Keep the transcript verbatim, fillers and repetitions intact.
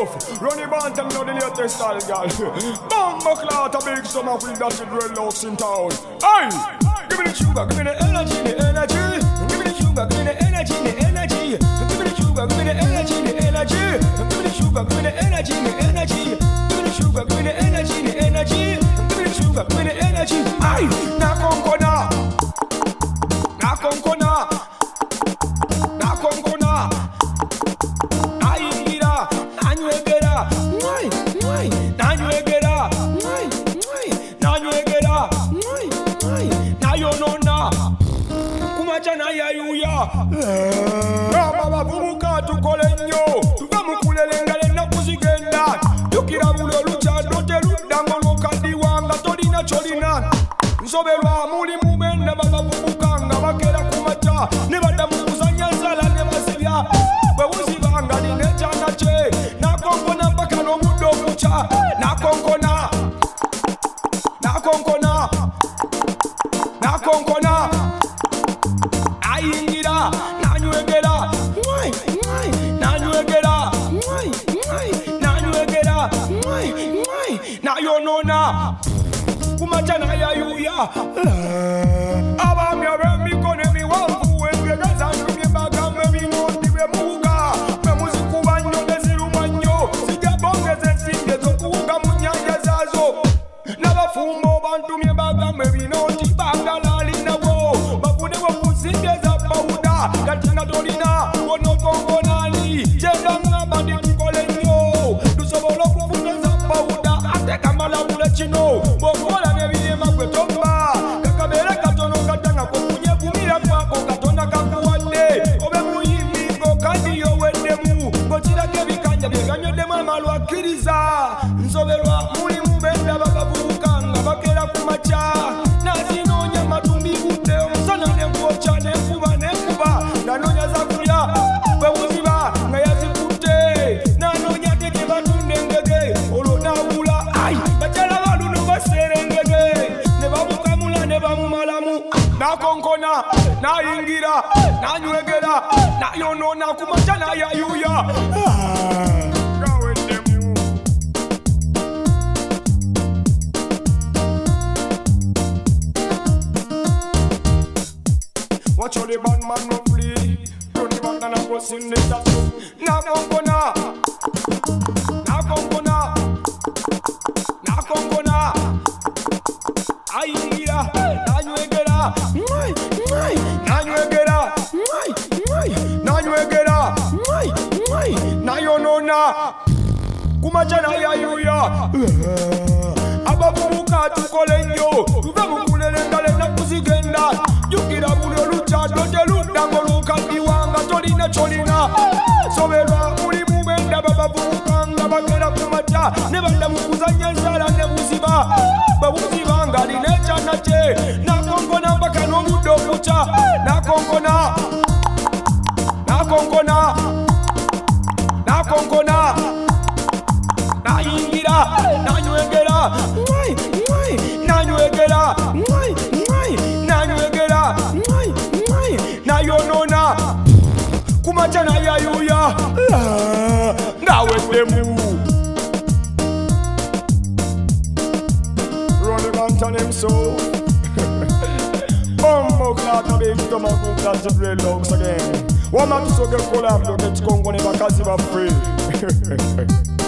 tough. Ronnie Bantam, you know the latest style, girl. Bumbo clout, a big summer with that shit dreadlocks in town. Hey, give me the sugar, give me the energy, the energy. Give me the sugar, give me the energy, the energy. Give me the sugar, give me the energy, the energy. Give me the sugar, give me the energy, the energy. Give me the sugar, give me the energy, the energy. Give me the sugar, give me the energy. Hey, na konkona, na konkona, na konkona. Ayingira, nanywegera, mwai, mwai, nanywegera, mwai, mwai, nanywegera, mwai, mwai, nayonona, kumacha nayayuya. Baba bubuka tukole nnyo, tuve mukulelengala ennaku zigenda. Jjukira buli olukyado teruddango lw'okaddiwanga tolina kyolina. Nsoberwa mulimu benna baba bubuka nga bakera kumacha, ne badda mu kuzannya nsala ne basibya. Bwe buzibanga nina ekyana kye, nakonkona mpaka n'obudde okukya. Nakonkona, nakonkona, nakonkona. Ayingira, nanywegera, mwai, mwai, nanywegera, mwai, mwai, nanywegera, mwai, mwai, nayonona, kumacha nayayuya. Abaami ab'emikono emiwanvu engege zantumye embaga ebinonti bye muwuga, bwe muzikuba nnyo ne ziruma nnyo, zijja bongeza ensimbi ez'okuwuga mu nnyanja zaazo. N'abafumbo bantumye embaga ebinonti baagala alinabo, bafunewo ku nsimbi eza bawuda, kati nga tolina wonokongonani. Kyenda ngamba ndi tukole nnyo, tusobola okufuna eza bawuda, ate kamalabula kino bw'okola n'ebirema gwe tomba. Kakabeere katono katanga kukunyegumira kwako Katonda kakuwadde, obe muyimbi ng'okandiyoweddemu, ng'okirako ebikanja bye ganyoddemu amalu akkiriza. Nsoberwa mulimu benda bagavubuka nga bakera ku makya, nazinoonya matumbi budde, omusana ne gwokya n'enkuba n'enkuba, nanoonya zakulya bwe buziba nga yazikutte, nanoonya te gye batunda engege, olwo n'agula. Ai, bakyala baluno baseera engege, ne bamukamula ne bamumalamu. Nakonkona, nayingira, nanywegera, nayonoona ku makya nayayuya. Gaweddemu. Watch how the bad man no flee. Run the back and I go sing the tattoo. Nakonkona, nakonkona, nakonkona. Ayingira, nanywegera, mwai, mwai, nanywegera, mwai, mwai, nanywegera, mwai, mwai, nayonona, kumacha nayayuya. Abavubuka tukole nnyo, tuve mukulelengala ennaku zigenda. Jjukira buli olukyado teruddango lw'okaddiwanga tolina kyolina. Soberwa mulimu benda babavubuka nga bagera ku makya, ne badda mu kuzannya ensala ne buziba. Bwe buziba ng'alina ekyana kye, nakonkona mpaka n'obudde okukya. Nakonkona, nakonkona, nakonkona, nayingira, nanywegera, mwai, mwai, nanywegera, mwai, mwai, nanywegera, mwai, mwai, nayonona, kumacha nayayuya. Ngaweddemu. Ronnie Bantam himself. Bumbo clout a big stomach with that dreadlocks again. Woman to so get collab, don't let Congo never cause him a free.